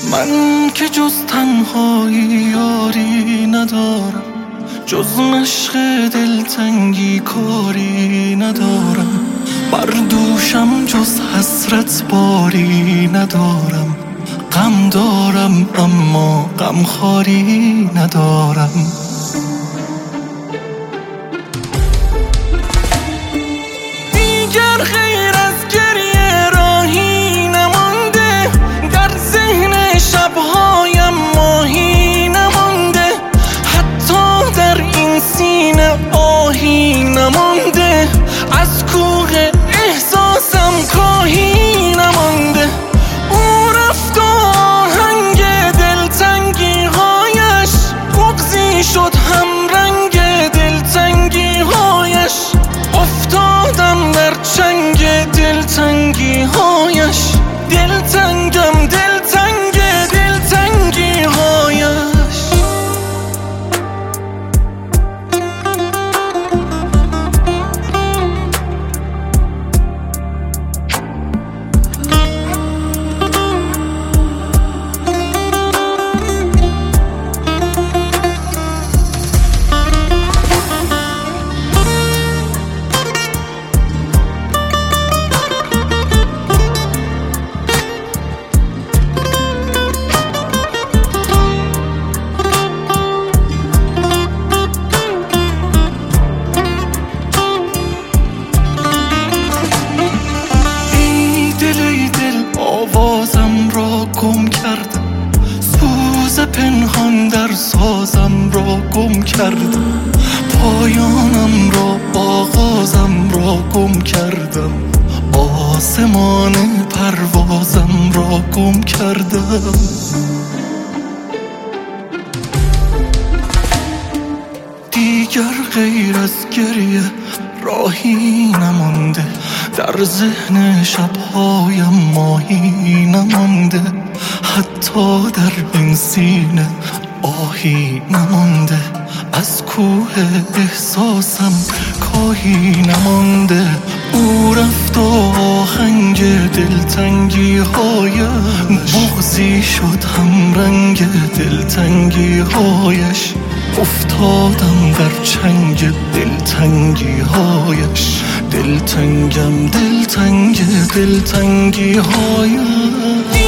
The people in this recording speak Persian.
من که جز تنهایی یاری ندارم، جز مشق دلتنگی کاری ندارم. بر دوشم جز حسرت باری ندارم. غم دارم اما غمخواری ندارم. دیگر غیر از گریه راهی نمانده، در ذهن شبهایم ماهی نمانده، حتی در این سینه آهی نمانده، از کوه احساسم کاهی نمانده. او رفت و آهنگ دلتنگی هایش بغضی شد همرنگ دلتنگی هایش. افتادم در چنگ دلتنگی هایش، دلتنگم دلتنگ دلتنگی هایش. آوازم را گم کردم، سوز پنهان در سازم را گم کردم، پایانم را آغازم را گم کردم، آسمان پروازم را گم کردم. دیگر غیر از گریه راهی نمانده، در ذهن شبهایم ماهی نمانده، حتی در این سینه آهی نمانده، از کوه احساسم کاهی نمانده. او رفت و آهنگ دلتنگی هایم بغضی شد همرنگ دلتنگی هایش. افتادم در چنگ دلتنگی هایش، دلتنگم دلتنگ دلتنگی هایش.